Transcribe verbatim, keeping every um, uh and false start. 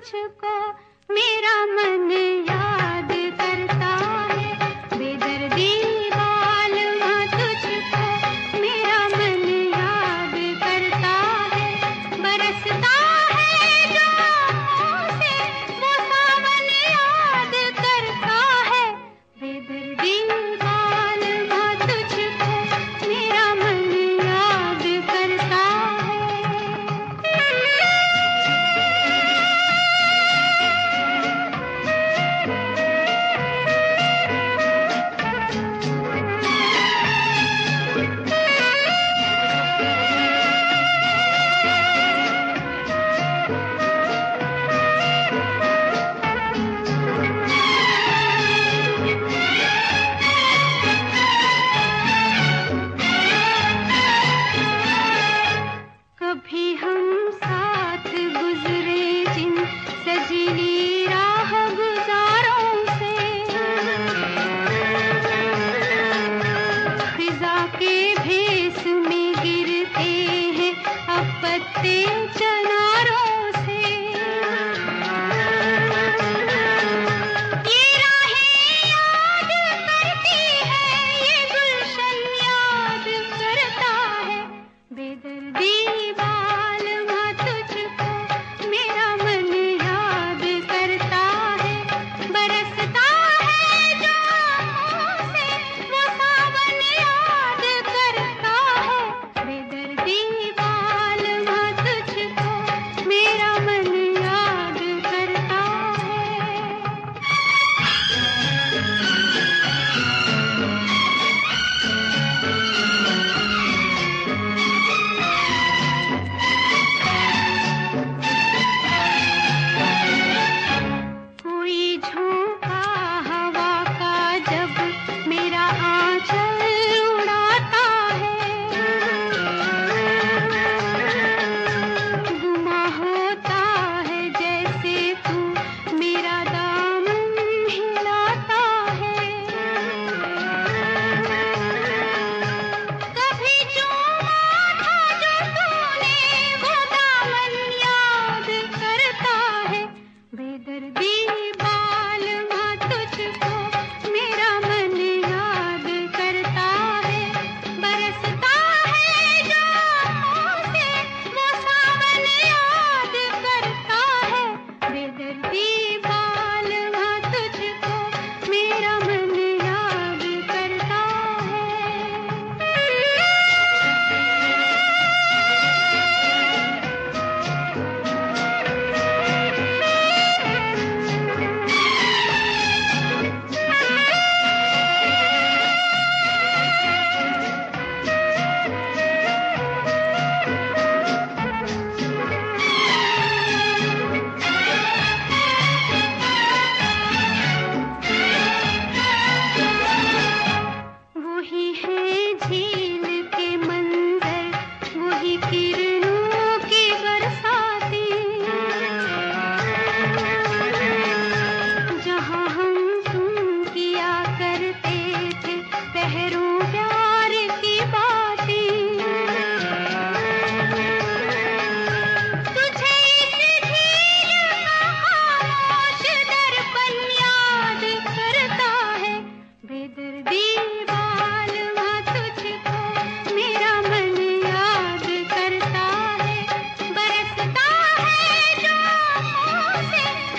तुझको मेरा मन याद करता है, बेदर्दी बालमा तुझको मेरा मन याद करता है, बरसता है जो आँखों से वो सावन याद करता है, बेदर्दी बालमा तुझको मेरा मन याद करता कभी हम साथ गुजरे जिन सजीली राह गुजारों से, फिजा के भेस में गिरते हैं अब पत्ते चनारों से, ये राहें याद करती है, ये गुलशन याद करता है, बेदर्दी बालमा तुझको मेरा मन याद करता है, बरसता है जो आँखों से वो सावन याद करता है, बेदर्दी बालमा तुझको मेरा मन याद करता है। कोई झोंका हवा का जब मेरा आंचल उड़ाता है, गुमा होता है जैसे तू मेरा दामन हिलाता है, कभी चूमा था जो तूने वो दामन याद करता है, बेदर्दी बालमा तुझको मेरा मन याद करता है, बरसता है जो आँखों से वो सावन याद करता है, बेदर्दी बालमा तुझको मेरा मन याद करता वही है झील के मंजर, वही किरणों की बरसाती, जहाँ हम सुन किया करते थे पहरों प्यार की बातें, तुझे इस झील का खामोश दर्पण याद करता है, बेदर्दी बालमा तुझको मेरा मन याद करता है, बरसता है जो आँखों से